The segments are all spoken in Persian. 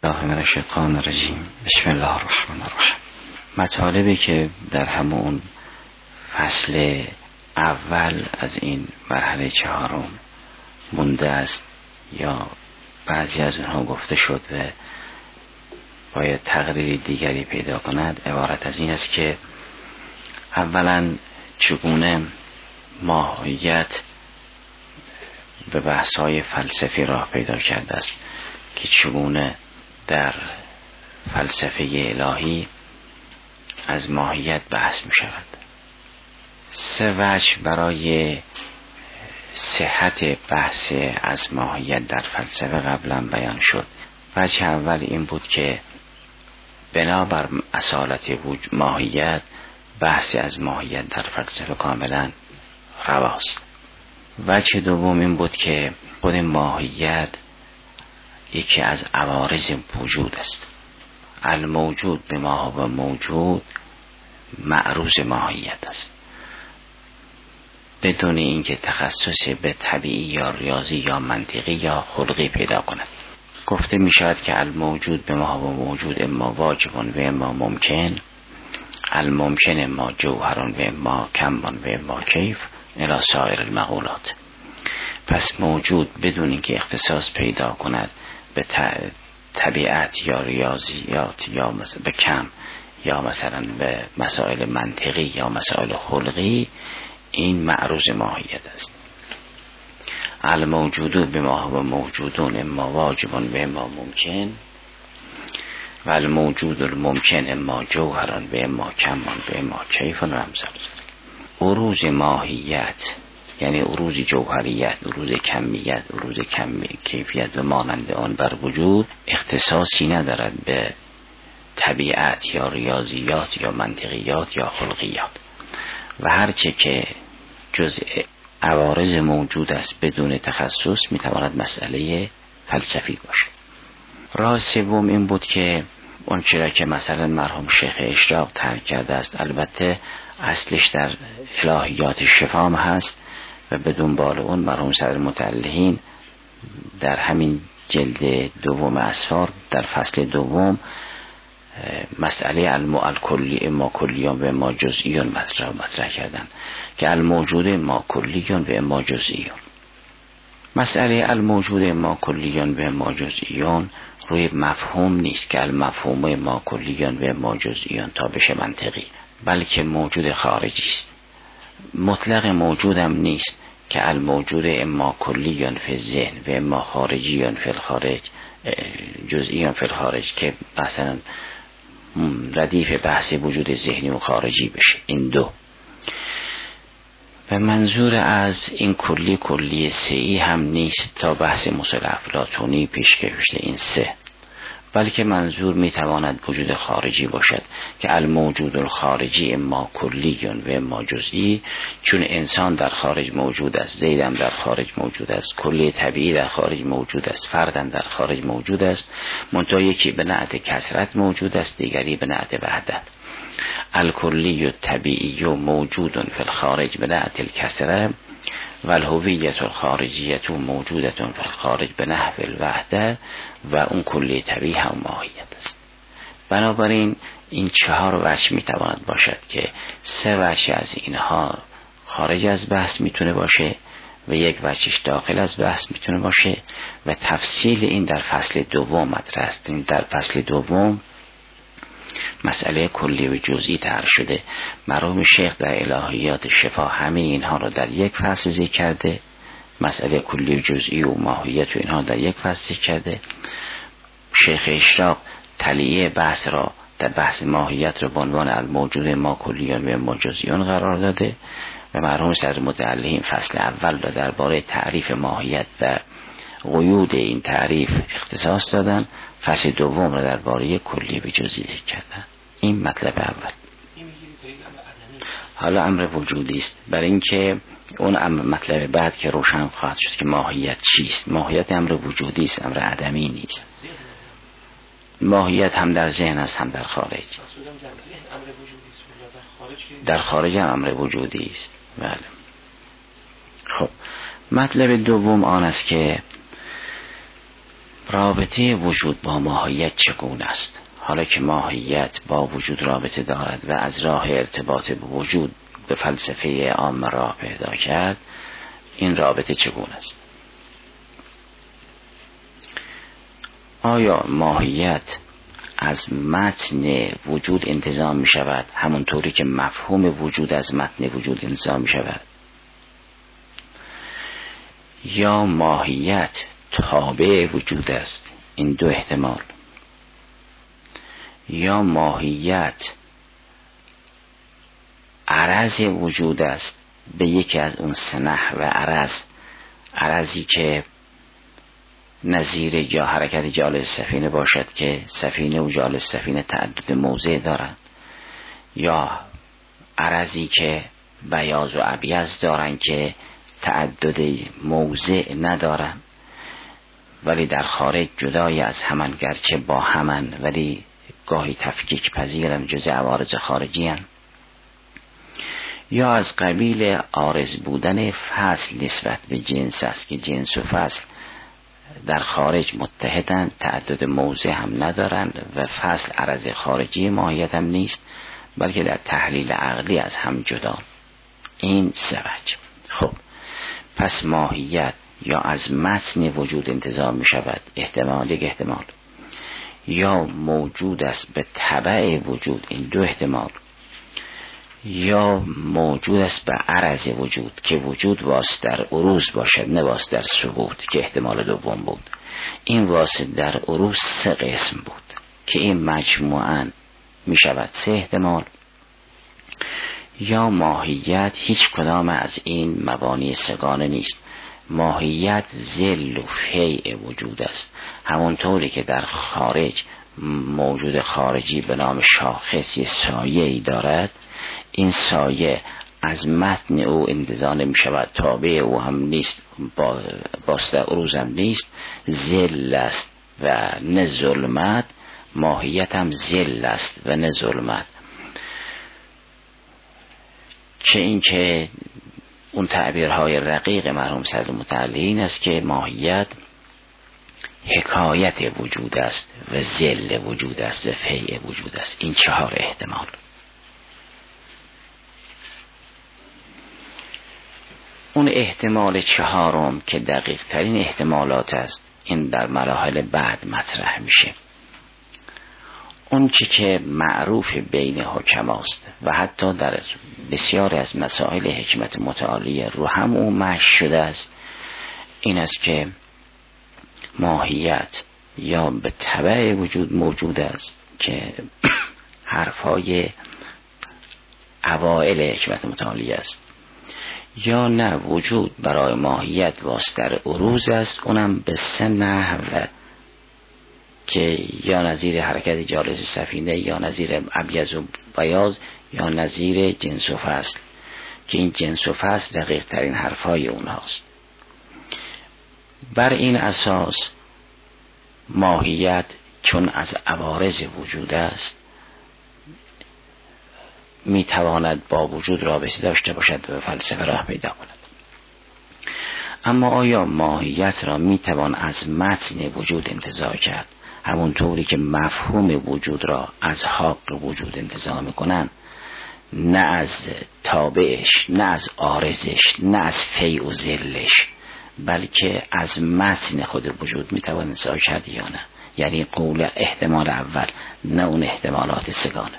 الله من الشیطان الرجیم. بسم الله الرحمن الرحیم. مطالبی که در همون فصل اول از این مرحله چهارم مونده است یا بعضی از اونها گفته شد و باید تقریری دیگری پیدا کند، عبارت از این است که اولا چگونه ماهیت به بحث‌های فلسفی راه پیدا کرده است که چگونه در فلسفه الهی از ماهیت بحث می شود. سه وجه برای صحت بحث از ماهیت در فلسفه قبلا بیان شد. وجه اول این بود که بنابر اصالت ماهیت بحث از ماهیت در فلسفه کاملا رواست. وجه دوم این بود که خود ماهیت یکی از عوارض وجود است. الموجود به ما و موجود معروض ماهیت است، بدون اینکه تخصص به طبیعی یا ریاضی یا منطقی یا خلقی پیدا کند. گفته می شود که الموجود به ما و موجود اما واجب و اما ممکن، الممکن اما جوهر و اما کم و اما کیف الی سایر المقولات. پس موجود بدون اینکه اختصاص پیدا کند به طبیعت یا ریاضیات یا به کم یا مثلا به مسائل منطقی یا مسائل خلقی، این معروض ماهیت است. الموجود به ما و موجودون اما واجب و اما ممکن و الموجود الممکن اما جوهر و اما کم و اما کیف و رمز. عروض ماهیت یعنی عروض جوهریت، عروض کمیت، عروض کیفیت و مانند آن بر وجود اختصاصی ندارد به طبیعت یا ریاضیات یا منطقیات یا خلقیات و هرچه که جزء عوارض موجود است بدون تخصص میتواند مسئله فلسفی باشد. راه سوم این بود که اون چرا که مثلا مرحوم شیخ اشراق ترک کرده است، البته اصلش در الهیات شفام هست و بدون بال اون مرحوم صدر متعلهین در همین جلد دوم اسفار در فصل دوم مسئله الکلی اما کلیون و اما جزئیون مطرح کردن که الموجود اما کلیون و اما جزئیون. مسئله الموجود اما کلیون و اما جزئیون روی مفهوم نیست که المفهوم اما کلیون و اما جزئیون تا بشه منطقی، بلکه موجود خارجی است. مطلق موجودم نیست که الموجود اما کلیون فی الذهن و اما خارجیون فی الخارج جزئیون فی الخارج که مثلا ردیف بحث وجود ذهنی و خارجی بشه. این دو و منظور از این کلی سه‌ای هم نیست تا بحث مسل افلاطونی پیش گرفته این سه، بلکه منظور میتواند وجود خارجی باشد که الموجود الخارجی اما کلیون و اما جزئی، چون انسان در خارج موجود است، زیدم در خارج موجود است، کلی طبیعی در خارج موجود است، فردم در خارج موجود است، منتها یکی به نعت کثرت موجود است، دیگری به نعت وحدت. الکلی و طبیعی و موجود فی الخارج به نعت الکثره و الهویت الخارجیت موجودت فی الخارج به نحو الوحده و اون کلی طبیعی هم ماهیت است. بنابراین این چهار وجه میتواند باشد که سه وجه از اینها خارج از بحث میتونه باشه و یک وجهش داخل از بحث میتونه باشه و تفصیل این در فصل دوم مطرح است. در فصل دوم مسئله کلی و جزئی طرح شده. مرحوم شیخ در الهیات شفا همه اینها رو در یک فصل ذکر کرده، مسئله کلی و جزئی و ماهیت و اینها در یک فصل ذکر کرده. شیخ اشراق تلیه بحث را در بحث ماهیت را به عنوان الموجود ما کلیون و ما جزئیون قرار داده و مرحوم صدر متعلهین فصل اول را درباره تعریف ماهیت و قیود این تعریف اختصاص دادن، فصل دوم را درباره کلی و جزئی ذکر کردن. این مطلب اول. حالا امر وجودی است، برای اینکه اون مطلب بعد که روشن خواهد شد که ماهیت چیست. ماهیت امر وجودی است، امر عدمی نیست. ماهیت هم در ذهن است هم در خارج. در خارج هم امر وجودی است. بله. خب مطلب دوم آن است که رابطه وجود با ماهیت چگونه است؟ حالا که ماهیت با وجود رابطه دارد و از راه ارتباط به وجود به فلسفه عام راه پیدا کرد، این رابطه چگونه است؟ آیا ماهیت از متن وجود انتزاع می شود همونطوری که مفهوم وجود از متن وجود انتزاع می شود؟ یا ماهیت تابع وجود است؟ این دو احتمال. یا ماهیت عرض وجود است به یکی از اون سه نحو عرضی که نظیر یا حرکت جالس سفینه باشد که سفینه و جالس سفینه تعدد موضع دارند، یا عرضی که بیاض و ابیض دارند که تعدد موضع ندارند ولی در خارج جدای از همان، گرچه با همان ولی گاهی تفکیک پذیرن، جزء عوارض خارجی هن. یا از قبیل عارض بودن فصل نسبت به جنس است که جنس و فصل در خارج متحدند، تعدد موضع هم ندارند و فصل عرض خارجی ماهیت هم نیست بلکه در تحلیل عقلی از هم جدا. این سه وجه. خب پس ماهیت یا از متن وجود انتزاع می شود، احتمال یک احتمال، یا موجود است به تبع وجود، این دو احتمال، یا موجود است به عرض وجود که وجود واسط در عروض باشد نه واسط در ثبوت که احتمال دوم بود. این واسط در عروض سه قسم بود که این مجموعاً می شود سه احتمال. یا ماهیت هیچ کدام از این مبانی سگانه نیست، ماهیت ذل و فیع وجود است، همونطوری که در خارج موجود خارجی به نام شاخص یه سایه‌ای دارد، این سایه از متن او انتزاع نمی شود، تابع او هم نیست، واسطه عروض هم نیست، ذل است و نه ظلمت. ماهیت هم ذل است و نه ظلمت، که این که اون تعبیرهای رقیق مرحوم صدر متعلی این است که ماهیت حکایت وجود است و ذل وجود است و فیع وجود است. این چهار احتمال. اون احتمال چهارم که دقیق ترین احتمالات است، این در مراحل بعد مطرح میشه. اون چی که معروف بین حکماست و حتی در بسیار از مسائل حکمت متعالیه رو هم اون مشی شده است، این است که ماهیت یا به تبع وجود موجود است که حرفای اوائل حکمت متعالیه است، یا نه وجود برای ماهیت واسطه در عروض است، اونم به سه نحو که یا نظیر حرکت جالس سفینه، یا نظیر ابیض و بیاض، یا نظیر جنس و فصل، که این جنس و فصل دقیق ترین حرفای اونهاست. بر این اساس ماهیت چون از عوارض وجود است میتواند با وجود رابطه داشته باشد و فلسفه راه پیدا کند. اما آیا ماهیت را میتوان از متن وجود انتزاع کرد همونطوری که مفهوم وجود را از حق وجود انتزاع میکنن؟ نه از تابعش، نه از عارضش، نه از فیع و ذلش، بلکه از متن خود وجود میتوان انتزاع کرد یا نه؟ یعنی قول احتمال اول، نه اون احتمالات سگانه.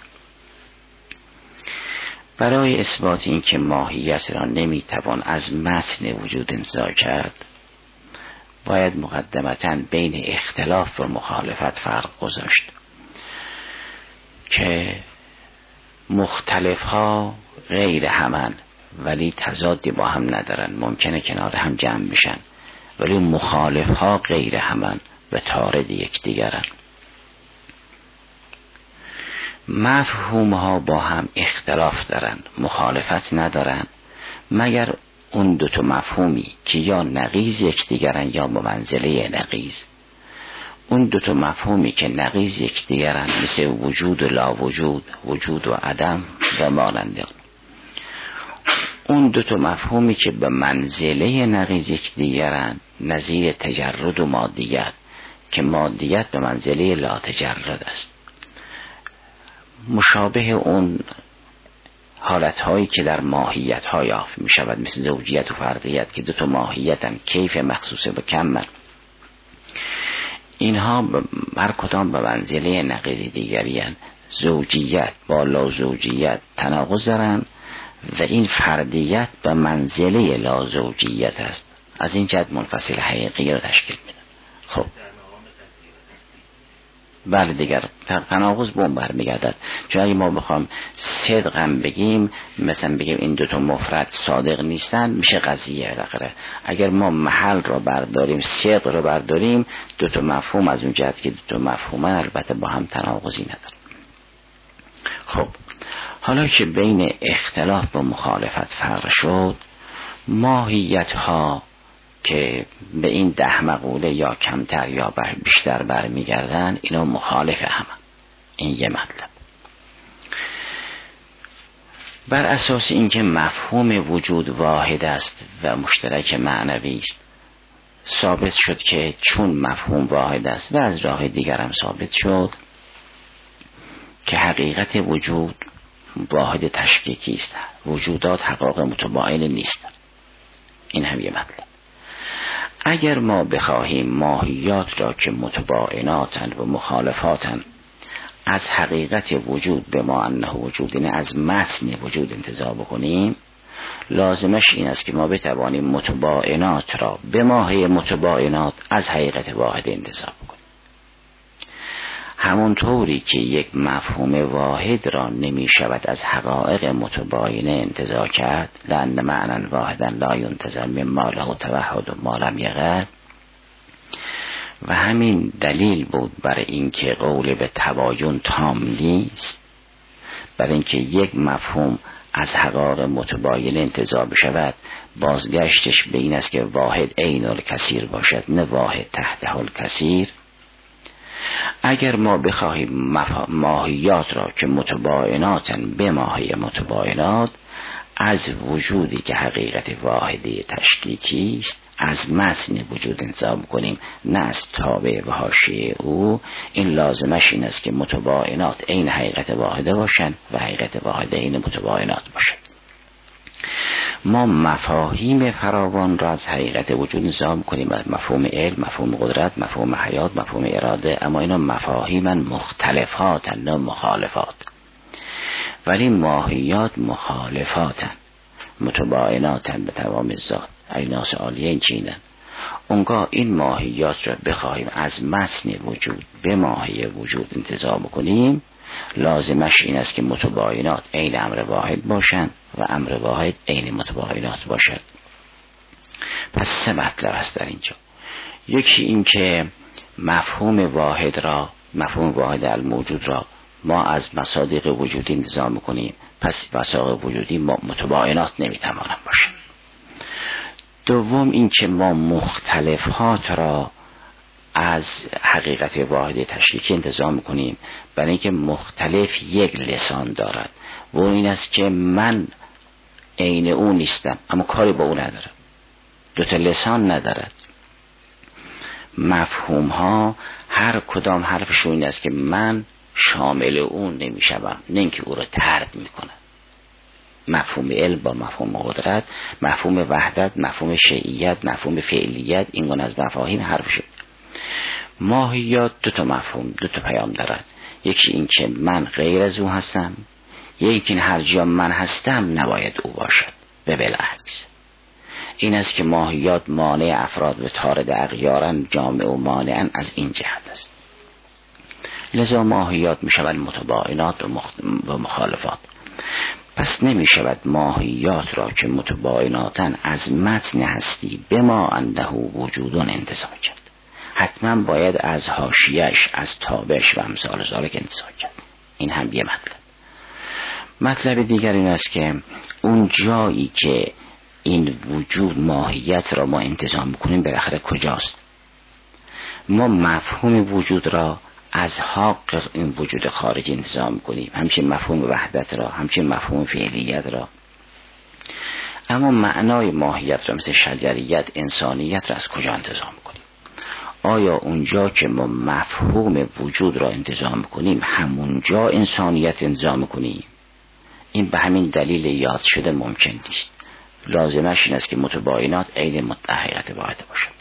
برای اثبات این که ماهیت را نمیتوان از متن وجود انتزاع کرد، باید مقدمتاً بین اختلاف و مخالفت فرق گذاشت که مختلف ها غیر همن ولی تضادی با هم ندارن، ممکنه کنار هم جمع بشن، ولی مخالف ها غیر همن و طارد یکدیگرن. مفهوم ها با هم اختلاف دارن، مخالفت ندارن، مگر اون دو تا مفهومی که یا نقیض یکدیگرن یا به منزله نقیض. اون دو تا مفهومی که نقیض یکدیگرن مثل وجود و لا وجود، وجود و عدم و مانند آن. اون دو تا مفهومی که به منزله نقیض یکدیگرن نظیر تجرد و مادیت که مادیت به منزله لا تجرد است. مشابه اون حالتهایی که در ماهیت ها یافت می شود، مثل زوجیت و فردیت که دو تا ماهیتن، کیف مخصوصه و کمل. اینها هر کدام به منزله نقیض دیگری هستند. زوجیت با لا زوجیت تناقض دارند و این فردیت به منزله لا زوجیت است. از این جهت منفصل حقیقی را تشکیل میده. خب بله دیگر تناقض به اون برمیگردد. چون اگه ما بخوام صدقم بگیم، مثلا بگیم این دوتا مفرد صادق نیستن، میشه قضیه دقیقه. اگر ما محل رو برداریم، صدق رو برداریم، دوتا مفهوم از اون جهت که دوتا مفهومن البته با هم تناقضی نداره. خب حالا که بین اختلاف و مخالفت فرق شد، ماهیت ها که به این 10 مقوله یا کمتر یا بیشتر برمیگردن، اینا مخالف هم. این یه مطلب. بر اساس اینکه مفهوم وجود واحد است و مشترک معنوی است، ثابت شد که چون مفهوم واحد است و از راه دیگر هم ثابت شد که حقیقت وجود واحد تشکیکی است. وجودات حقایق متباین نیست. این هم یه مطلب. اگر ما بخواهیم ماهیات را که متبایناتند و مخالفاتند از حقیقت وجود به ما انه وجود، یعنی از متن وجود انتزاع بکنیم، لازمش این است که ما بتوانیم متباینات را به ماهی متباینات از حقیقت واحد انتزاع بکنیم. همونطوری که یک مفهوم واحد را نمی شود از حقایق متباینه انتزاع کرد، لأن معنی واحدا لا ینتزع مما له توحد و ما لم یقع، و همین دلیل بود برای اینکه قول به تباین تام نیست، برای اینکه یک مفهوم از حقایق متباینه انتزاع بشود، بازگشتش به این است که واحد عین الکثیر باشد، نه واحد تحته الکثیر. اگر ما بخواهیم ماهیات را که متبایناتن به ماهی متباینات از وجودی که حقیقت واحدی تشکیکی است از متن وجود انتزاع کنیم، نه از تابع و حاشیه او، این لازمش این است که متباینات عین حقیقت واحده باشند و حقیقت واحده عین متباینات باشد. ما مفاهیم فراوان را از حقیقت وجود نظام کنیم، مفهوم علم، مفهوم قدرت، مفهوم حیات، مفهوم اراده، اما اینا مفاهیم مختلفات نه مخالفات. ولی ماهیات مخالفات متباینات به تمام ذات، ایناس عالیه این چینن. اونگاه این ماهیات را بخواهیم از متن وجود به ماهی وجود انتزاع کنیم، لازمش این است که متباینات عین امر واحد باشند و امر واحد عین متباینات باشد. پس 3 مطلب است در اینجا. یکی این که مفهوم واحد الموجود را ما از مصادیق وجودی انتزاع کنیم، پس مصادیق وجودی متباینات نمیتوانند باشند. دوم این که ما مختلفات را از حقیقت واحد تشکیکی انتزاع کنیم، برای اینکه مختلف یک لسان دارد و این است که من عین او نیستم اما کاری با او ندارم، 2 لسان ندارد. مفهوم ها هر کدام حرفشون این است که من شامل اون نمیشم، نه اینکه او را ترد میکنم. مفهوم علم با مفهوم قدرت، مفهوم وحدت، مفهوم شیعیت، مفهوم فعلیت، این گونه از مفاهیم حرفشون. ماهیات 2 مفهوم 2 پیام دارد. یکی این که من غیر از او هستم، یکی این هر جا من هستم نباید او باشد و بالعکس. این است که ماهیات مانع افراد و طارد اغیارن، جامع و مانعن از این جهت است. لذا ماهیات می شود متباینات و مخالفات. پس نمی شود ماهیات را که متبایناتن از متن هستی به ما انده وجودون انتزاع کرد. حتما باید از حاشیه‌اش، از تابعش و امثال ذالک انتزاع کرد. این هم یه مطلب دیگر این است که اون جایی که این وجود ماهیت را ما انتزاع میکنیم بالاخره کجاست؟ ما مفهوم وجود را از حق این وجود خارجی انتزاع میکنیم، همچنین مفهوم وحدت را، همچنین مفهوم فعلیت را، اما معنای ماهیت را مثل شجریت، انسانیت را از کجا انتزاع میکنیم؟ آیا اونجا که ما مفهوم وجود را انتزاع میکنیم همونجا انسانیت انتزاع میکنیم؟ این به همین دلیل یاد شده ممکن نیست. لازمش این است که متباینات عین حقیقت واحده باشد.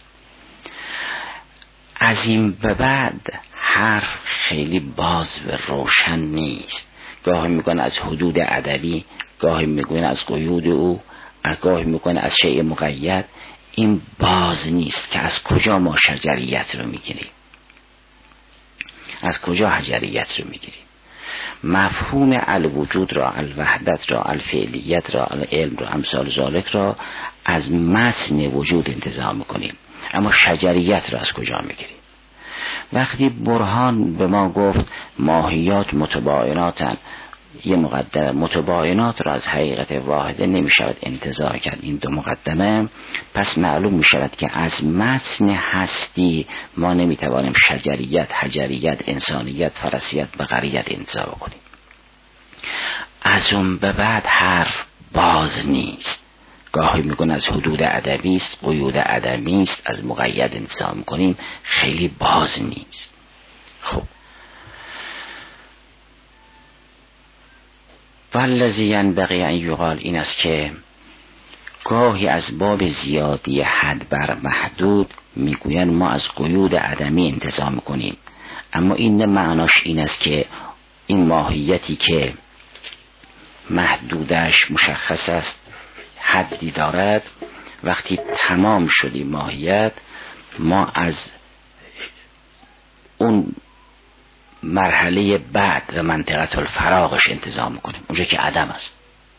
از این به بعد حرف خیلی باز و روشن نیست. گاهی میگن از حدود ادبی، گاهی میگن از قیود او، گاهی میگن از شیء مقید. این باز نیست که از کجا ما شجریت رو میگیریم، از کجا حجریت رو میگیریم. مفهوم الوجود را، الوحدت را، الفعلیت را، العلم را، امثال ذالک را از متن وجود انتزاع میکنیم، اما شجریت را از کجا میگیریم؟ وقتی برهان به ما گفت ماهیات متبایناتن، یه مقدمه متباینات را از حقیقت واحده نمی شود انتزاع کرد، این دو مقدمه، پس معلوم می شود که از متن هستی ما نمی توانیم شجریت، حجریت، انسانیت، فرسیت، بقریت انتزاع کنیم. از اون به بعد حرف باز نیست. گاهی میگن از حدود ادبی است، قیود ادبی است، از مقید انتزاع کنیم، خیلی باز نیست. خب والذی ینبغی ان یقال این است که گاهی از باب زیادی حد بر محدود میگوین ما از قیود عدمی انتزاع میکنیم، اما این معناش این است که این ماهیتی که محدودش مشخص است، حدی دارد، وقتی تمام شدی ماهیت ما از اون مرحله بعد و منطقه الفراغش انتزاع میکنیم، اونجا که عدم است.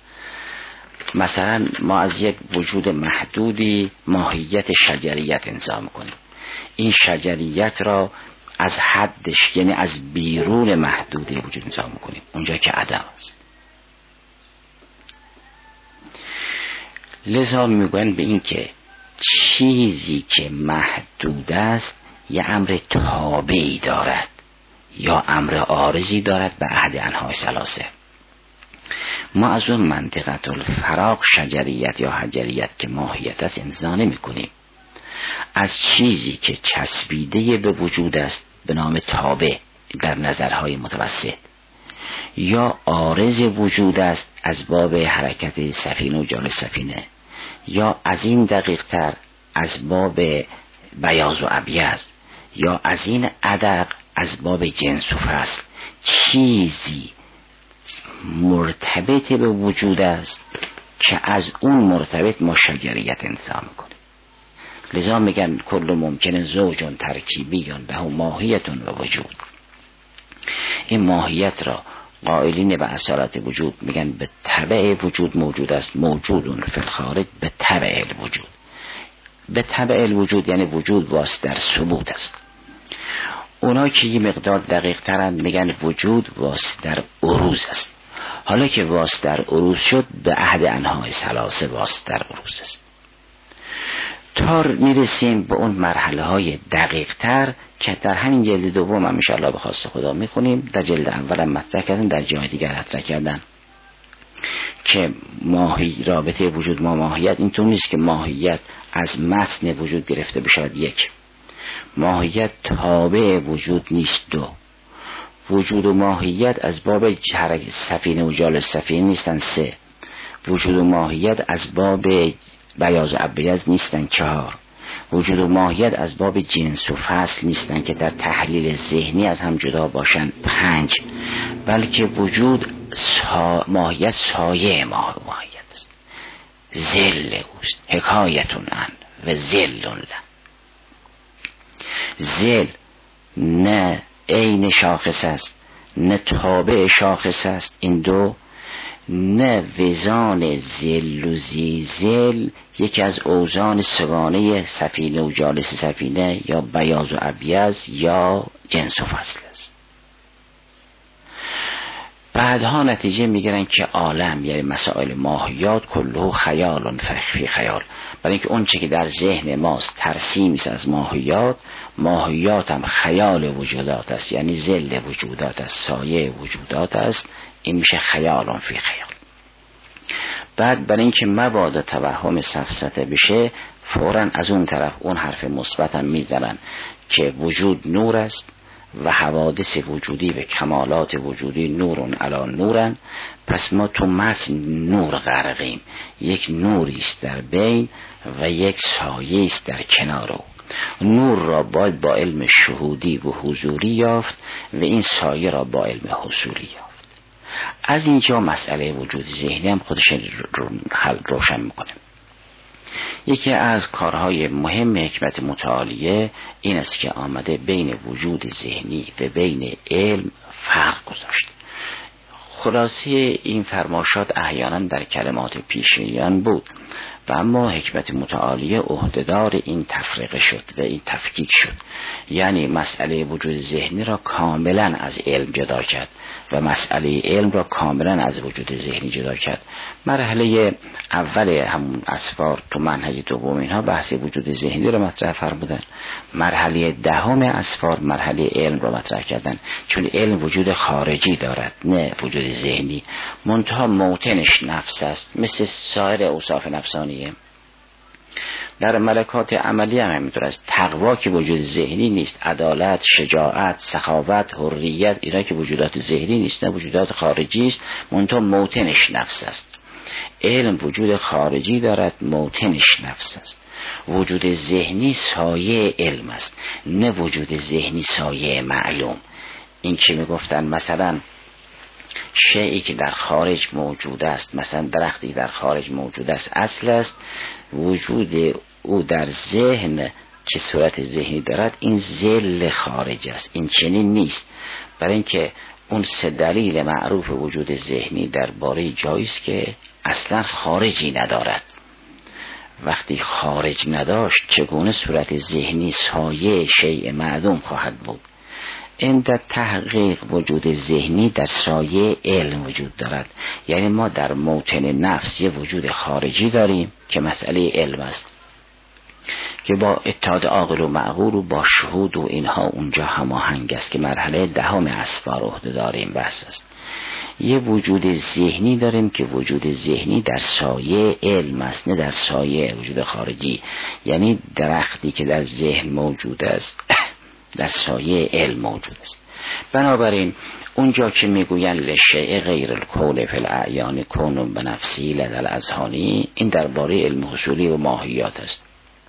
مثلا ما از یک وجود محدودی ماهیت شجریت انتزاع میکنیم، این شجریت را از حدش یعنی از بیرون محدوده وجود انتزاع میکنیم، اونجا که عدم است. لذا میگوین به این که چیزی که محدود است یه امر تابعی دارد یا امر عارضی دارد به احد انواع ثلاثه. ما از اون منطقه الفراغ شجریت یا حجریت که ماهیت است انتزاع نمی کنیم. از چیزی که چسبیده به وجود است به نام تابع در نظرهای متوسط، یا عارض وجود است از باب حرکت سفینه و جال سفینه، یا از این دقیق تر از باب بیاض و ابیض، یا از این ادق از باب جنس و فصل، چیزی مرتبط به وجود است که از اون مرتبط ما شجریت انتزاع میکنیم. لذا میگن کل ممکن زوج ترکیبی یا له ماهیت و وجود. این ماهیت را قائلین به اصالت وجود میگن به تبع وجود موجود است، موجود فی الخارج به تبع الوجود. به تبع الوجود یعنی وجود واسه در ثبوت است. اونا که یه مقدار دقیق ترن میگن وجود واسه در عروض است. حالا که واسه در عروض شد به احد انواع ثلاثه واسه در عروض است. تا میرسیم به اون مرحله های دقیق تر که در همین جلد دوم هم انشاءالله به خواست خدا میخونیم. در جلد اول هم مطرح کردن، در جای دیگر مطرح کردن که ماهی رابطه وجود ما ماهیت اینطور نیست که ماهیت از متن وجود گرفته بشود. یک، ماهیت تابع وجود نیست. دو، وجود و ماهیت از باب سفینه و جال سفینه نیستن. سه، وجود و ماهیت از باب بیاض و ابیض نیستن. چهار، وجود و ماهیت از باب جنس و فصل نیستن که در تحلیل ذهنی از هم جدا باشن. پنج، بلکه وجود ماهیت سایه ماهیت است، ذل اوست، حکایتون عن و ذل له. ذل نه عین شاخص است نه تابع شاخص است، این دو. نه وزان ذل و زی ذل یکی از اوزان سگانه سفینه و جالس سفینه یا بیاض و ابیض یا جنس و فصل است. بعدها نتیجه میگیرن که عالم یعنی مسائل ماهیات کله خیال فی خیال، برای اینکه اون چه که در ذهن ماست ترسیمی است از ماهیات، ماهیات هم خیال وجودات است، یعنی ذل وجودات است، سایه وجودات است. این میشه خیال فی خیال. بعد برای اینکه مبادا توهم سفسطه بشه فوراً از اون طرف اون حرف مثبت هم میزنن که وجود نور است و حوادث وجودی و کمالات وجودی نورن علی نورن، پس ما تو متن نور غرقیم، یک نوری است در بین و یک سایه است در کنار او. نور را باید با علم شهودی و حضوری یافت و این سایه را با علم حصولی یافت. از اینجا مسئله وجود ذهنی هم خودش حل روشن میکنه. یکی از کارهای مهم حکمت متعالیه این است که آمده بین وجود ذهنی و بین علم فرق گذاشته. خلاصه این فرمایشات احیانا در کلمات پیشینیان بود و اما حکمت متعالیه عهدهدار این تفریقه شد و این تفکیک شد، یعنی مسئله وجود ذهنی را کاملا از علم جدا کرد و مسئله علم را کاملا از وجود ذهنی جدا کرد. مرحله اول همون اسفار تو منهج دوم اینها بحث وجود ذهنی را مطرح فرمودن، مرحله دهم اسفار مرحله علم را مطرح کردن، چون علم وجود خارجی دارد نه وجود ذهنی، منتها موطنش نفس است مثل سایر اوصاف نفسانیه. در ملکات عملی هم همینطور است. تقوا که وجود ذهنی نیست، عدالت، شجاعت، سخاوت، حریت، اینا که وجودات ذهنی نیست، نه وجودات خارجی است، منتها موطنش نفس است. علم وجود خارجی دارد، موطنش نفس است. وجود ذهنی سایه علم است، نه وجود ذهنی سایه معلوم. این که میگفتن مثلا شیئی که در خارج موجود است، مثلا درختی در خارج موجود است اصل است، وجود او در ذهن که صورت ذهنی دارد این ذل خارج است. این چنین نیست، برای اینکه اون سه دلیل معروف وجود ذهنی درباره جایی است که اصلا خارجی ندارد. وقتی خارج نداشت چگونه صورت ذهنی سایه شیء معدوم خواهد بود؟ عند تحقیق وجود ذهنی در سایه علم وجود دارد، یعنی ما در موطن نفس یه وجود خارجی داریم که مسئله علم است که با اتحاد عاقل و معقول و با شهود و اینها اونجا هماهنگ است که مرحله دهم اسفار عهدهدار این بحث است. یه وجود ذهنی داریم که وجود ذهنی در سایه علم است نه در سایه وجود خارجی، یعنی درختی که در ذهن موجود است در سایه علم موجود است. بنابراین اونجا که میگوین لشیء غیر الکون فی الاعیان کون بنفسی لدى الاذهانی، این درباره علم حصولی و ماهیات است.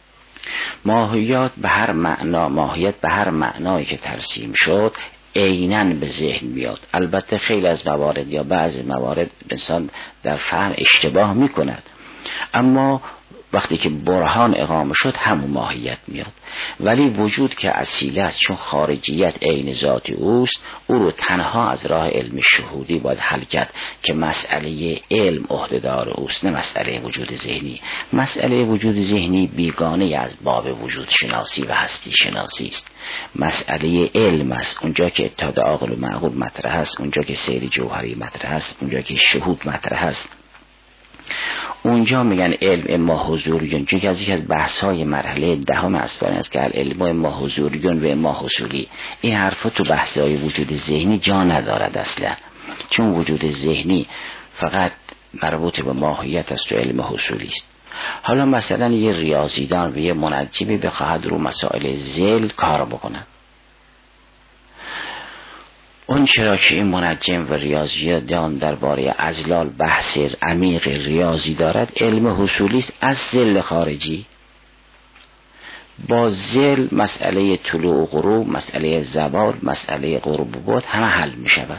ماهیت به هر معنایی که ترسیم شد عیناً به ذهن میاد. البته خیلی از موارد یا بعضی موارد انسان در فهم اشتباه میکند، اما وقتی که برهان اقامه شد همون ماهیت میاد. ولی وجود که اصیل است، چون خارجیت عین ذات اوست، او رو تنها از راه علم شهودی باید حل کرد که مسئله علم عهدهدار اوست نه مسئله وجود ذهنی. مسئله وجود ذهنی بیگانه از باب وجود شناسی و هستی شناسی است. مسئله علم است، اونجا که اتحاد عاقل و معقول مطرح است، اونجا که سیر جوهری مطرح است، اونجا که شهود مطرح است، اونجا میگن علم اما حضوریون، چون که از یکی از بحث‌های مرحله دهم اسفار است که علم اما حضوریون و اما حصولی. این حرفا تو بحث‌های وجود ذهنی جا ندارد اصلا، چون وجود ذهنی فقط مربوط به ماهیت است و علم حصولی است. حالا مثلا یه ریاضیدان و یه منجمی بخواهد رو مسائل ذل کار بکنه، اون چرا که این منجم و ریاضیدان درباره ازلال بحث عمیق ریاضی دارد، علم حصولی است از ذل خارجی. با ذل مسئله طلوع و غروب، مسئله زوال، مسئله قرب و بعد همه حل می شود.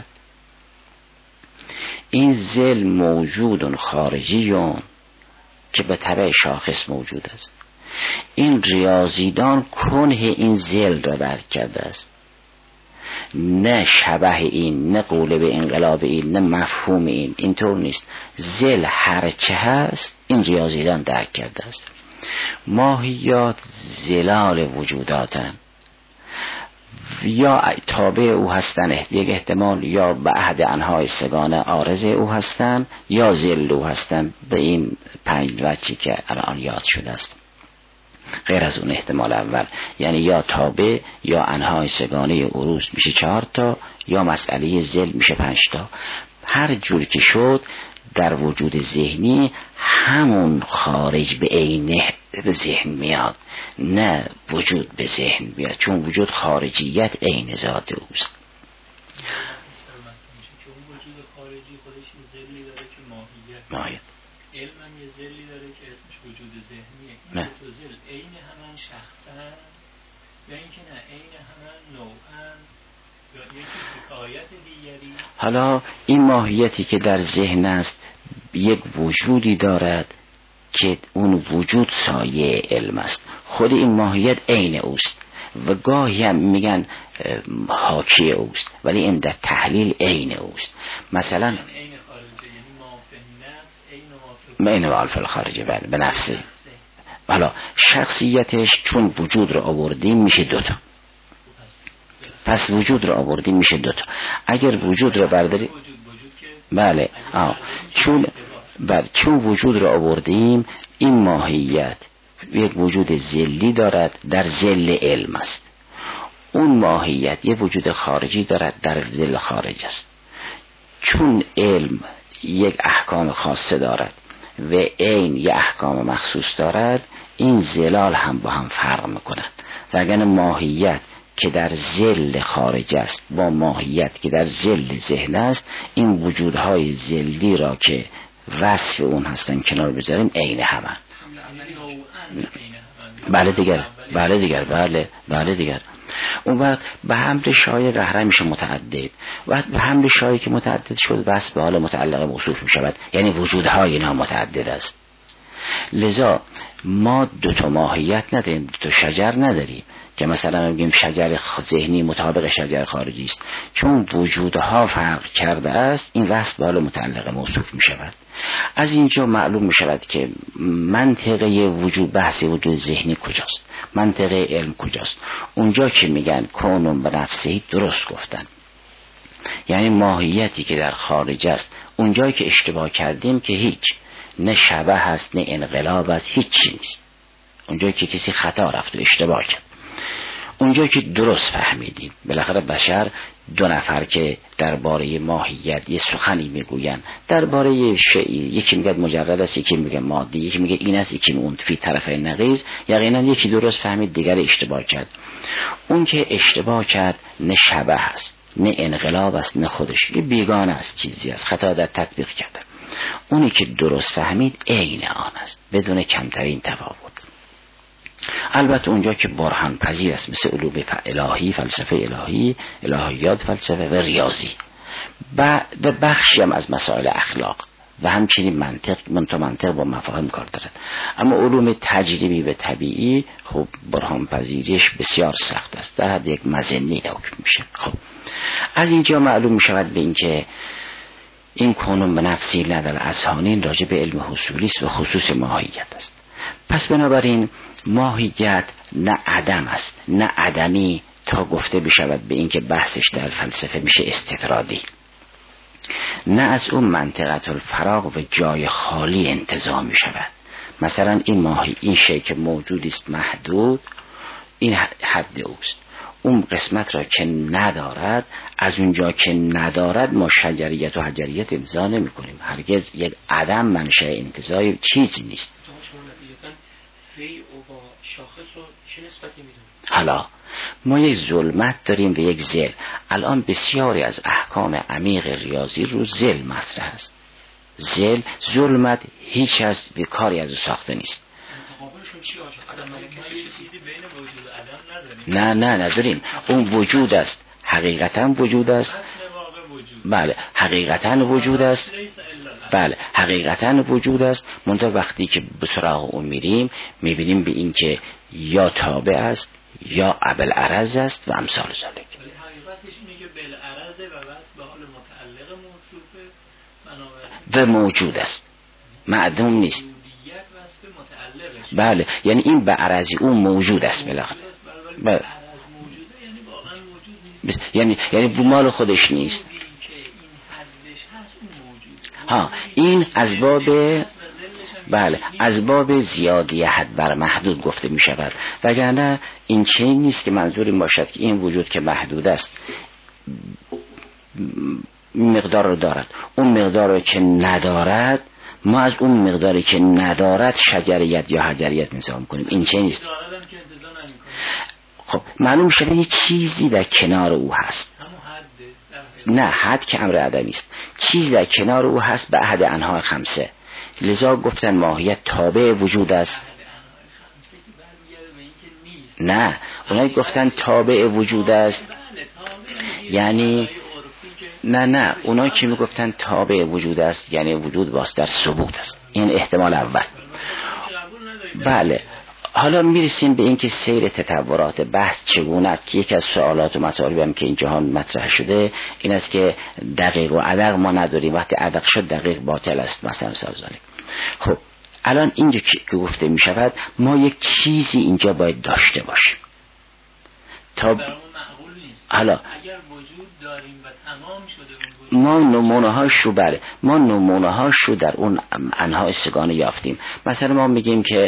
این ذل موجود خارجیون که به تبع شاخص موجود است. این ریاضیدان کنه این ذل را درک کرده است، نه شبه این، نه قولب انقلاب این، نه مفهوم این. اینطور نیست. ذل هرچه هست این ریاضیدان درک کرده است. ماهیات زلال وجوداتن، یا تابع او هستن، یک احتمال یا به احد انهای سگانه عارض او هستن یا ذل او هستن. به این 5 وجهی که الان یاد شده است، غیر از اون احتمال اول، یعنی یا تابع یا انهای سگانه عروض میشه 4 تا، یا مسئله ذل میشه 5 تا. هر جور که شد در وجود ذهنی همون خارج به عینه به ذهن میاد، نه وجود به ذهن بیاد، چون وجود خارجیت عین ذات اوست. ماهیت علم هم یه ذلی داره که اسمش وجود ذهنیه. نه. این تو ذل عین همان شخصن یا اینکه نه عین همان نوعن یا یکی حکایت دیگری؟ حالا این ماهیتی که در ذهن است یک وجودی دارد که اون وجود سایه علم است، خود این ماهیت عین اوست و گاهی هم میگن حاکی اوست، ولی این در تحلیل عین اوست. مثلا عین والف الخارجه به نفسه. حالا شخصیتش چون وجود رو آوردیم میشه دوتا، پس وجود رو آوردیم میشه دوتا. اگر وجود رو برداری بله چون وجود رو آوردیم، این ماهیت یک وجود ذلی دارد، در ذل علم است. اون ماهیت یک وجود خارجی دارد، در ذل خارج است. چون علم یک احکام خاصه دارد و عین یک احکام مخصوص دارد، این ذلال هم با هم فرق میکنند. وگرنه ماهیت که در ذل خارج است با ماهیت که در ذل ذهن است، این وجودهای ذلی را که وصف اون هستن کنار بذاریم عین همن. بله دیگر اون وقت به حمل شای رهره میشه متعدد، وقت به حمل شایی که متعدد شد بس به حال متعلق موصوف میشود، یعنی وجودهای اینا متعدد است. لذا ما دوتا ماهیت نداریم، دوتا شجر نداریم که مثلا بگیم شجر ذهنی مطابق شجر خارجی است. چون وجودها فرق کرده است، این وصف به حال متعلق موصوف میشود. از اینجا معلوم میشود که منطقه وجود، بحث وجود ذهنی کجاست، منطقه علم کجاست. اونجا که میگن کونم به نفسهی درست گفتن، یعنی ماهیتی که در خارج است. اونجایی که اشتباه کردیم که هیچ، نه شبه هست نه انقلاب است، هیچی نیست. اونجایی که کسی خطا رفت و اشتباه کرد، اونجایی که درست فهمیدیم. بالاخره بشر دو نفر که درباره ماهیت یه سخنی میگوین، درباره شیء، یکی میگه مجرد است، یکی میگه مادی، یکی میگه این است، یکی اون، فی طرف نقیض. یقینا یکی درست فهمید، دیگر اشتباه کرد. اون که اشتباه کرد نه شبه است نه انقلاب است نه خودش، یه بیگانه است، چیزی است، خطا در تطبیق کرده. اونی که درست فهمید عین آن است بدون کمترین تفاوت. البته اونجا که برهان پذیر است، مثل علوم الهی، فلسفه الهی، الهیات، فلسفه و ریاضی، و بخشی هم از مسائل اخلاق و همچنین منطق با مفاهیم کار دارد. اما علوم تجربی و طبیعی خب برهان پذیریش بسیار سخت است، در حد یک مظنی حکم میشه. خب از اینجا معلوم میشود به اینکه این کنون به نفسی ندل اذهانین راجع به علم حصولی است و خصوص ماهیت است. پس بنابراین ماهیت نه عدم است نه عدمی، تا گفته بشود به اینکه بحثش در فلسفه میشه استطرادی، نه از اون منطقه الفراغ و جای خالی انتزاع میشود. مثلا این شی که موجود است محدود، این حد اوست. اون قسمت را که ندارد، از اونجا که ندارد ما شجریت و حجریت امضا نمی کنیم. هرگز یک عدم منشأ انتزاع چیزی نیست. حالا ما یک ظلمت داریم و یک ذل. الان بسیاری از احکام عمیق ریاضی رو ذل مطرح است. ذل، ظلمت هیچ از به کاری از او ساخته نیست. نه نداریم. اون وجود است، حقیقتا وجود است. بله حقیقتا وجود است. بله حقیقتا وجود است. منتها وقتی که به سراغ اون میریم میبینیم به این که یا تابع است یا ابوالعرض است و امثال ذلک. حقیقتش اینه که بالعرض و بس به حال متعلق موصوفه و موجود است، معدوم نیست. بله یعنی این به عرضی اون موجود است بالاخره. بله یعنی مال خودش نیست. ها این از باب بله از باب زیادی حد بر محدود گفته می شود. وگرنه این چنین نیست که منظور این باشد که این وجود که محدود است مقدار رو دارد. اون مقدار رو که ندارد ما از اون مقداری که ندارد شجریت یا حجریت نظام میکنیم. این چه نیست. خب معلوم شده یه چیزی در کنار او هست. نه حد که امر عدمی است، چیزی در کنار او هست به احد انواع خمسه. لذا گفتن ماهیت تابع وجود است. نه اونایی گفتن تابع وجود است یعنی نه اونایی که میگفتن تابع وجود است یعنی وجود واسطه در ثبوت است. این احتمال اول. بله حالا میرسیم به اینکه سیر تطورات بحث چگونه است که یکی از سوالات و مطالبی هم که این جهان مطرح شده این است که دقیق و ادق ما نداریم، وقتی ادق شد دقیق باطل است مثلا سازالی. خب الان اینجا که گفته می شود ما یک چیزی اینجا باید داشته باشیم تا حالا اگر وجود داریم و تمام شده ما نمونه هاش رو در اون انواع سگانه یافتیم. مثلا ما میگیم که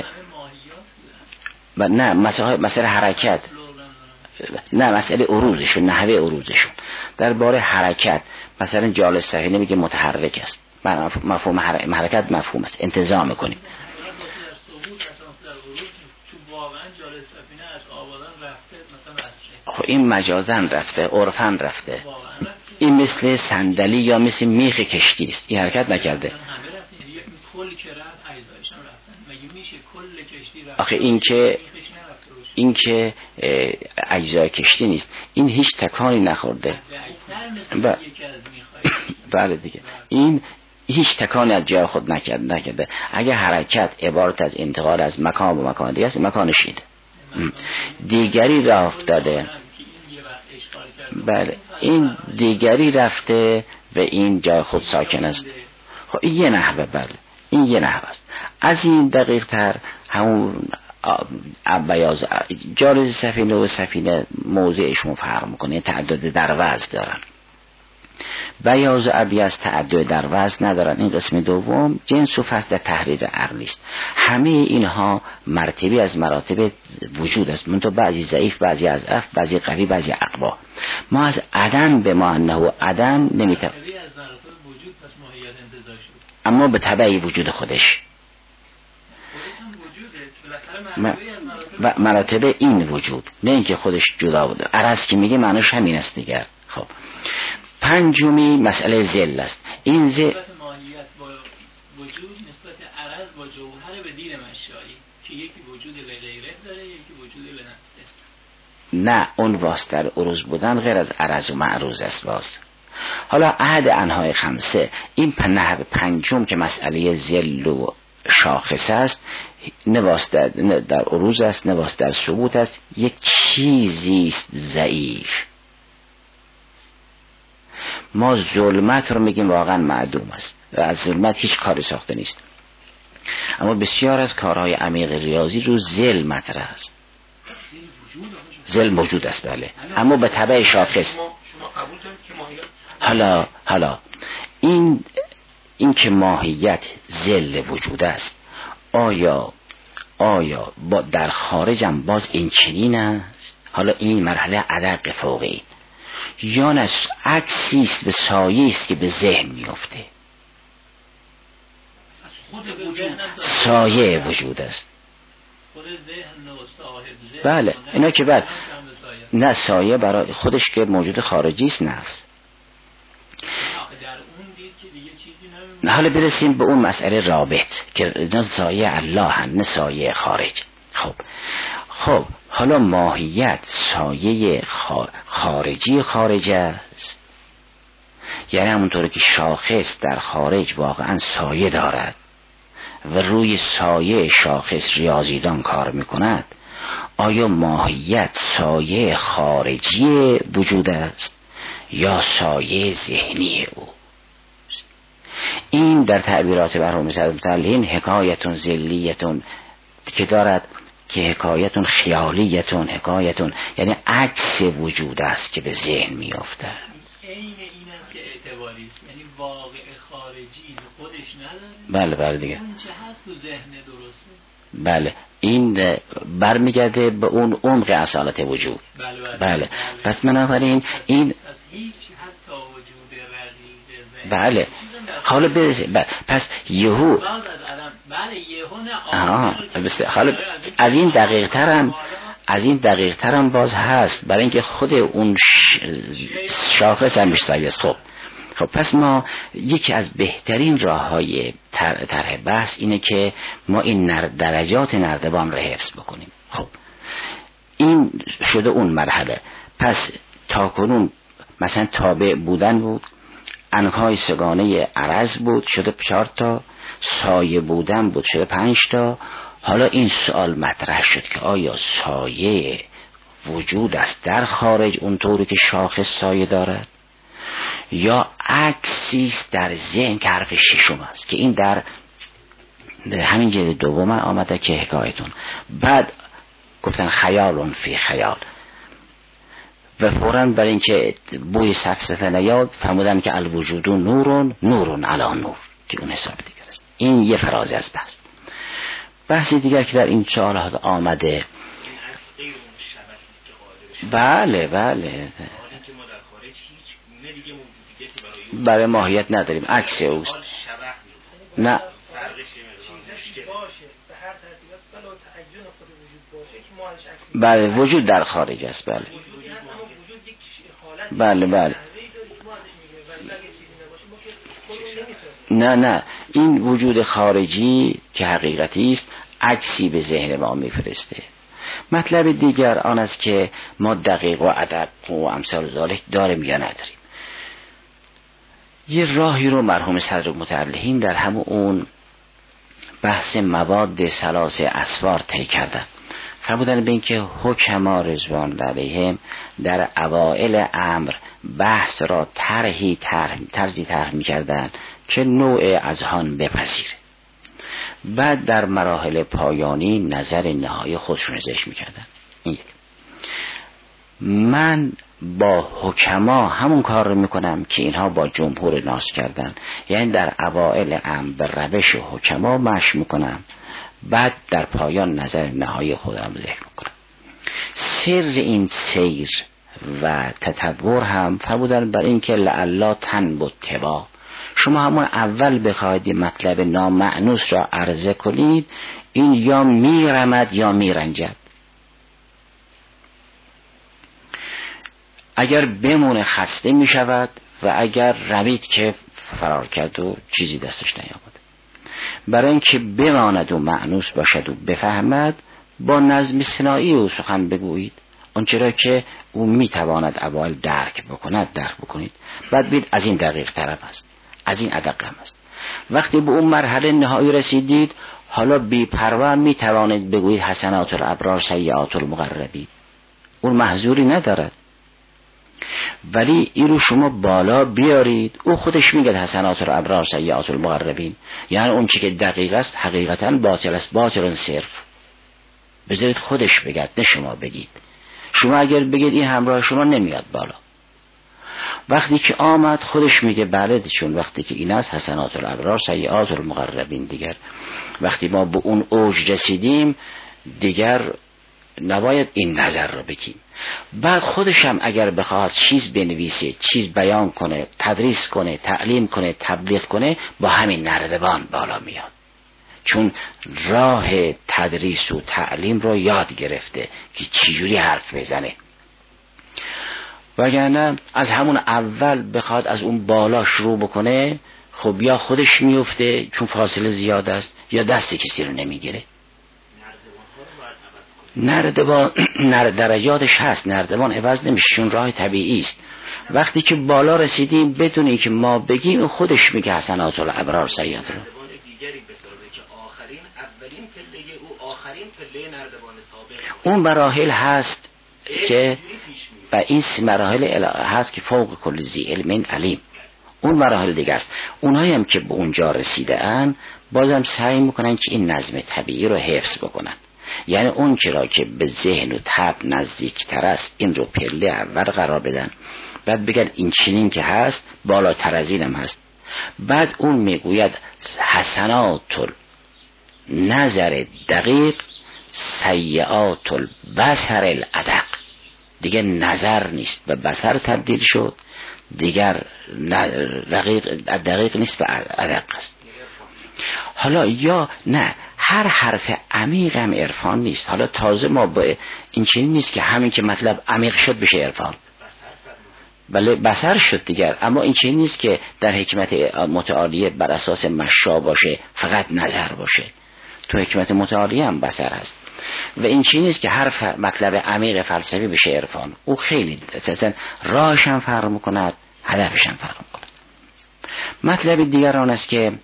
نه مسئله حرکت، نه مسئله عروضشون، نحوه عروضشون درباره حرکت. مثلا جالس سفینه میگه متحرک است، مفهوم حرکت مفهوم است، انتظام میکنیم. خب این مجازن رفته، عرفن رفته. این مثل صندلی یا مثل میخ کشتی است، این حرکت نکرده. آخه این که اجزای کشتی نیست، این هیچ تکانی نخورده. بله دیگه این هیچ تکانی از جای خود نکرده. اگه حرکت عبارت از انتقال از مکان به مکان دیگه است، مکانش اینه، دیگری راه افتاده. بله این دیگری رفته و این جای خود ساکن است. خب این یه نحوه. بله این یه نحوه است. از این دقیق تر همون بیاض جالس سفینه و سفینه موضعشون فرق میکنه، تعدد در وزن دارن. بیاض ابیض تعدد در وزن ندارن. این قسم دوم جنس و فصل در تحریر عقلی است. همه اینها مرتبه از مراتب وجود است، منتها بعضی ضعیف، بعضی اضعف، بعضی قوی، بعضی اقوا. ما از عدم به ما انه عدم نمیتونیم، اما به تبع وجود خودش مراتب این وجود، نه اینکه خودش جدا بوده. عرض که میگه معنیش همین است دیگر. خب پنجمی مسئله ذل است. این ذل ماهیت با وجود نسبت عرض با جوهر به دین مشایی که یکی وجود لغیرت داره یکی وجود لنفسه. نه اون واسطه عروض بودن غیر از عرض و معروض است. باز حالا عهد انهای خمسه این نحو پنجم که مسئله ذل و شاخص است، نه واسطه در عروض است نه واسطه در ثبوت است، یک چیزی است ضعیف. ما ظلمت رو میگیم واقعا معدوم است، از ظلمت هیچ کاری ساخته نیست، اما بسیار از کارهای عمیق ریاضی رو ذل مطرح است. ذل موجود است بله، اما به تبع شاخص. حالا این که ماهیت ذل وجود است، آیا در خارجم باز این چنین است؟ حالا این مرحله ادق فوقی یا نه عکسی است به سایه است که به ذهن میفته؟ سایه وجود است. بله اینا که بعد نه سایه برای خودش که موجود خارجی است نفس. حالا برسیم به اون مسئله رابط که نه سایه الله هم نه سایه خارج. خب حالا ماهیت سایه خارجی است، یعنی همونطور که شاخص در خارج واقعا سایه دارد و روی سایه شاخص ریاضیدان کار میکند، آیا ماهیت سایه خارجی وجود است یا سایه ذهنی او؟ این در تعبیرات مرحوم سعد متعلین حکایتون ذلیتون که دارد که حکایتون خیالیتون، حکایتون یعنی عکس وجود است که به ذهن میافته. این است که اعتباری است، یعنی واقع خارجی خودش نداره. بله دیگه اون چه هست تو ذهن درسته. بله این برمیگرده به اون عمق اصالت وجود. بله. پس بنابراین این هیچ حتی وجود رقیق بله حالا برسه پس یهو حالا از این دقیق ترم باز هست، برای اینکه خود اون شاخص هم میشه. خب پس ما یکی از بهترین راه‌های طرح بحث اینه که ما این درجات نردبان رو حفظ بکنیم. خب این شده اون مرحله. پس تا کنون مثلا تابع بودن بود، انکای سگانه عرض بود شده 4 تا، سایه بودن بود شده 5 تا. حالا این سوال مطرح شد که آیا سایه وجود است در خارج اونطوری که شاخص سایه دارد، یا عکسی در ذهن که حرف ششم است که این در همین جلد دوم آمده که حکایتون. بعد گفتن خیال فی خیال و فوراً برای اینکه بوی سفسطه نیاد فرمودن که الوجود نور علی نور که اون حساب دیگر است. این یه فراز از بحثی دیگر که در این سوالات آمده. بله برای ماهیت نداریم، عکس اوست. نه بله وجود در خارج است. بله نه این وجود خارجی که حقیقتی است عکسی به ذهن ما میفرسته. مطلب دیگر آن است که ما دقیق و ادب و امثال ذالک داریم یا نداریم. یه راهی رو مرحوم صدر متعلهین در همون اون بحث مواد ثلاث اسفار طی کردن. فرمودن به این که حکما رضوان علیهم در اوائل امر بحث را طرزی طرح می‌کردند که نوع اذهان بپذیره. بعد در مراحل پایانی نظر نهایی خودشون ارجاع می‌کردن. من با حکما همون کار رو میکنم که اینها با جمهور ناس کردن، یعنی در اوائل امر به روش حکما مشی میکنم، بعد در پایان نظر نهایی خودم ذکر میکنم. سر این سیر و تطور هم فرمودن بر این که لعلا تنبت تبا، شما همون اول بخواهید مطلب نامعنوس را عرضه کنید، این یا میرمد یا میرنجد. اگر بمونه خسته می شود و اگر رمید که فرار کرد و چیزی دستش نیامد. برای اینکه بماند و معنوس باشد و بفهمد با نظم صناعی او سخن بگویید، آنچه که او می تواند اول درک بکنید. بعد بید از این دقیق طرف است، از این ادق هم است. وقتی به اون مرحله نهایی رسیدید، حالا بی پروا می توانید بگویید حسنات الابرار سیئات المقربین، اون محظوری ندارد. ولی این رو شما بالا بیارید، او خودش میگه حسنات الابرار سیئات المقربین، یعنی اون چی که دقیق است حقیقتا باطل است، باطل صرف. بذارید خودش بگید نه شما بگید. شما اگر بگید این همراه شما نمیاد بالا. وقتی که آمد خودش میگه بله، چون وقتی که این است حسنات الابرار سیئات المقربین دیگر وقتی ما به اون اوج رسیدیم دیگر نباید این نظر رو بگیم. بعد خودش هم اگر بخواد چیز بنویسه، چیز بیان کنه، تدریس کنه، تعلیم کنه، تبلیغ کنه، با همین نردبان بالا میاد، چون راه تدریس و تعلیم رو یاد گرفته که چجوری حرف بزنه. وگرنه از همون اول بخواد از اون بالا شروع بکنه، خب یا خودش میفته چون فاصله زیاد است، یا دست کسی رو نمیگیره. نردبان درجاتش هست، نردبان عوض نمیشه چون راه طبیعی است. وقتی که بالا رسیدیم بدونی که ما بگیم خودش میگه حسنات الابرار سیئات رو. اون مراحل هست که و این مراحل هست که فوق کل ذی علم علیم، اون مراحل دیگه است. اونایی هم که به اونجا رسیده ان بازم سعی میکنن که این نظم طبیعی رو حفظ بکنن، یعنی اون چرا که به ذهن و طبع نزدیکتر است این رو پله اول قرار بدن، بعد بگن این چنین که هست بالاتر از اینم هست. بعد اون میگوید حسنات نظر دقیق سیئات البصر الادق، دیگه نظر نیست و بصر تبدیل شد، دیگر دقیق نیست و ادق است. حالا یا نه، هر حرف عمیق هم عرفان نیست. حالا تازه ما با این چنین نیست که همین که مطلب عمیق شد بشه عرفان، بله بصر شد دیگر، اما این چنین نیست که در حکمت متعالیه بر اساس مشا باشه، فقط نظر باشه. تو حکمت متعالیه هم بصر هست و این چنین نیست که هر مطلب عمیق فلسفی بشه عرفان. او خیلی اساسا راهش هم فرق میکند، هدفش هم فرق میکند. مطلب دیگر آن است که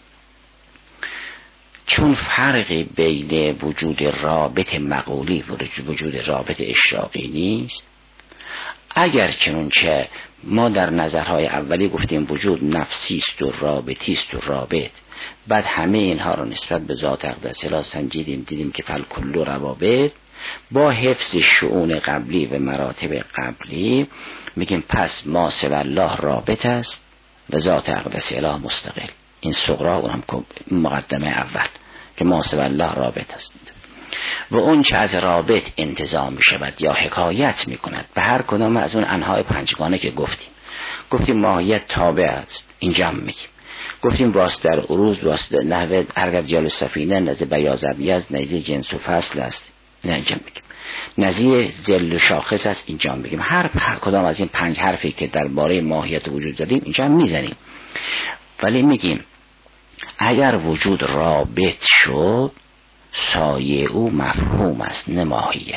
چون فرقی بین وجود رابط مقولی و وجود رابط اشراقی نیست، اگر چنانچه ما در نظرهای اولی گفتیم وجود نفسی است و رابطی است و رابط، بعد همه اینها رو نسبت به ذات اقدس الهی سنجیدیم، دیدیم که فالکل روابط، با حفظ شؤون قبلی و مراتب قبلی میگیم پس ما سوی الله رابط است و ذات اقدس الهی مستقل. این صغرا و هم مقدمه اول که ما سوی الله رابط است و اون چه از رابط انتزاع می شود یا حکایت می کند به هر کدام از اون انواع پنجگانه که گفتیم ماهیت تابع است، اینجا هم میگیم. گفتیم واسط در عروض، واسط نحوه هرگز یال سفینه، نزد بیازبیه است، نزد جنس و فصل است، اینجا میگیم. نزد ذل شاخص است، اینجا میگیم. هر کدام از این 5 حرفی که درباره ماهیت وجود دادیم اینجا هم میزنیم. ولی میگیم اگر وجود رابط شد، سایه او مفهوم است نه ماهیت.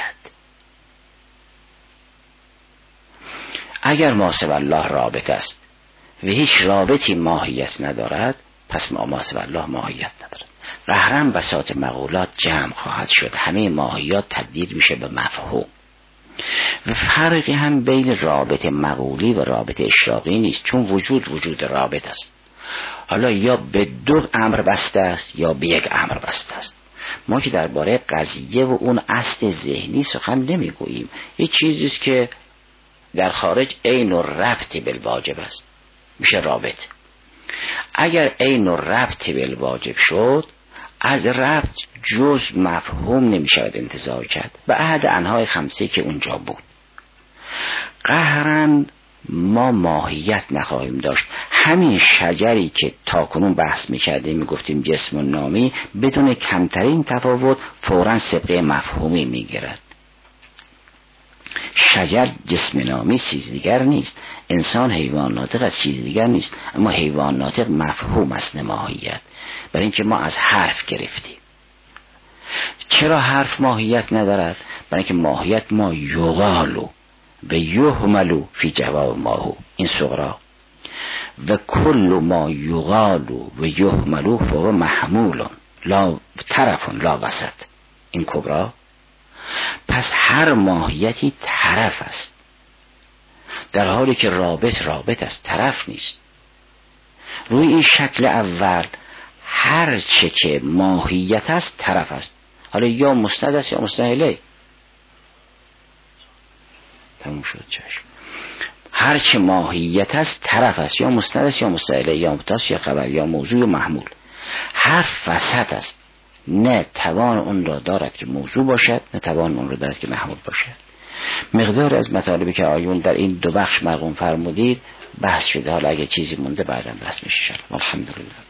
اگر ما سوی الله رابط است و هیچ رابطی ماهیت ندارد، پس ما سوی الله ماهیت ندارد. قهرن بساط مقولات جمع خواهد شد، همه ماهیات تبدیل میشه به مفهوم. و فرقی هم بین رابط مقولی و رابط اشراقی نیست، چون وجود رابط است. حالا یا به 2 امر بسته است یا به 1 امر بسته است. ما که درباره قضیه و اون اصل ذهنی سخن نمیگوییم، یه چیزی است که در خارج عین الربط بالواجب است، میشه رابط. اگر عین الربط بالواجب شد، از ربط جز مفهوم نمیشود انتزاع کرد به احد انواع 5 که اونجا بود. قهرن ما ماهیت نخواهیم داشت. همین شجری که تاکنون بحث میکردیم میگفتیم جسم و نامی، بدون کمترین تفاوت فوراً سبقه مفهومی میگیرد. شجر جسم نامی چیز دیگر نیست، انسان حیوان ناطق از چیز دیگر نیست، اما حیوان ناطق مفهوم است نه ماهیت. برای اینکه ما از حرف گرفتیم. چرا حرف ماهیت ندارد؟ برای اینکه ماهیت ما یقالو و یحملو فی جواب ماهو، این صغرا، و کل ما یقالو و یحملو فهو محمول لا طرف لا وسط، این کبرا. پس هر ماهیتی طرف است، در حالی که رابط است، طرف نیست. روی این شکل اول هر چه که ماهیت است طرف است. حالا یا مستند است یا مستند الیه. تموم شد چشم. هر چه ماهیت است طرف است، یا مستند است یا مستند الیه، یا مبتدا یا خبر یا موضوع یا محمول. حرف وسط است، نه توان اون را دارد که موضوع باشد، نه توان اون را دارد که محمول باشد. مقدار از مطالبی که آیون در این 2 بخش مرقوم فرمودید بحث شده. حالا اگه چیزی مونده بعداً بحث میشه. الحمدلله.